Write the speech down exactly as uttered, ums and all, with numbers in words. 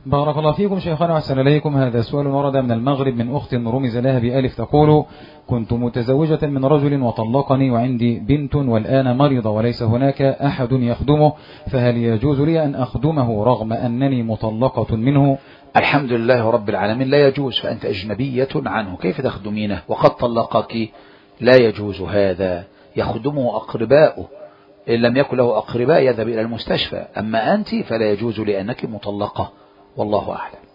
بارك الله فيكم شيخنا وأحسن إليكم. هذا سؤال ورد من المغرب من أخت رمز لها بألف تقول: كنت متزوجة من رجل وطلقني وعندي بنت والآن مريضة وليس هناك أحد يخدمه، فهل يجوز لي أن أخدمه رغم أنني مطلقة منه؟ الحمد لله رب العالمين، لا يجوز، فأنت أجنبية عنه، كيف تخدمينه وقد طلقك؟ لا يجوز هذا، يخدمه أقرباؤه، إن لم يكن له أقرباء يذهب إلى المستشفى، أما أنت فلا يجوز لأنك مطلقة، والله أعلم.